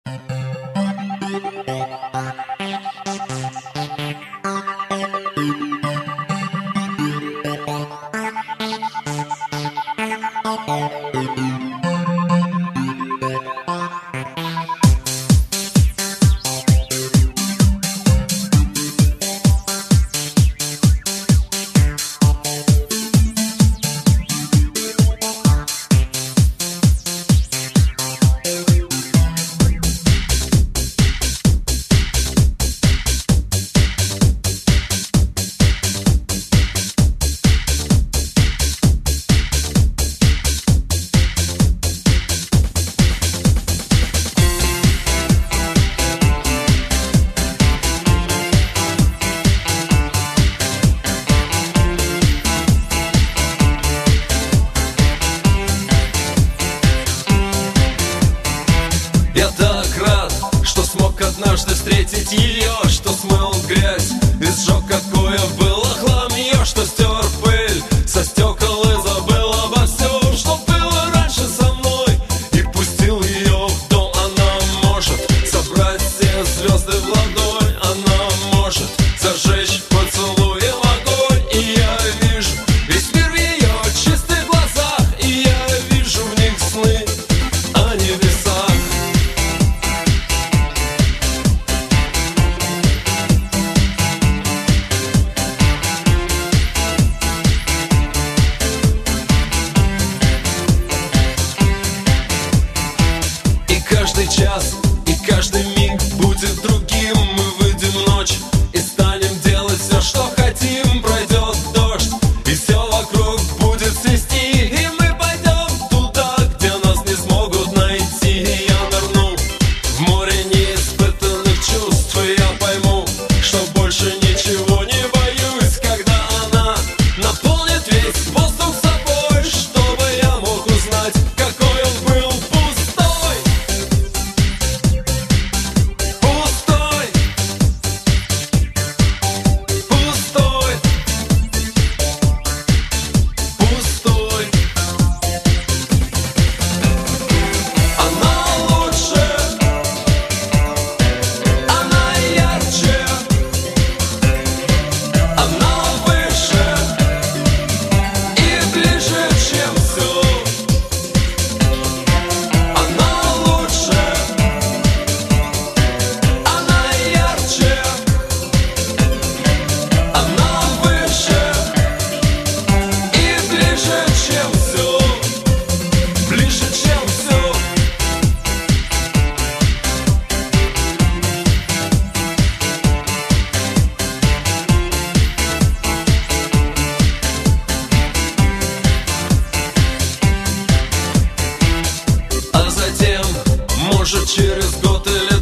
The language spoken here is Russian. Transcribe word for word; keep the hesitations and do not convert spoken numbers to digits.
Я так рад, что смог однажды встретить ее, что смыл грязь и сжег, какое было хламье, что стер пыль со стекол и забыл обо всем, что было раньше со мной, и пустил ее в дом. Она может собрать все звезды в ладонь, она может зажечь поцелуем огонь, и я вижу весь мир в ее чистых глазах, и я вижу в них сны о небесах. Каждый час и каждый миг будет другим. Мы выйдем в ночь и станем делать все, что хотим. Пройдет дождь, и все вокруг будет свисти, и мы пойдем туда, где нас не смогут найти. И я нырну в море неиспытанных чувств, и я пойму, что больше ничего не боюсь, когда она наполнит весь воздух собой, чтобы я мог узнать, какой он был пустой. Может, через год или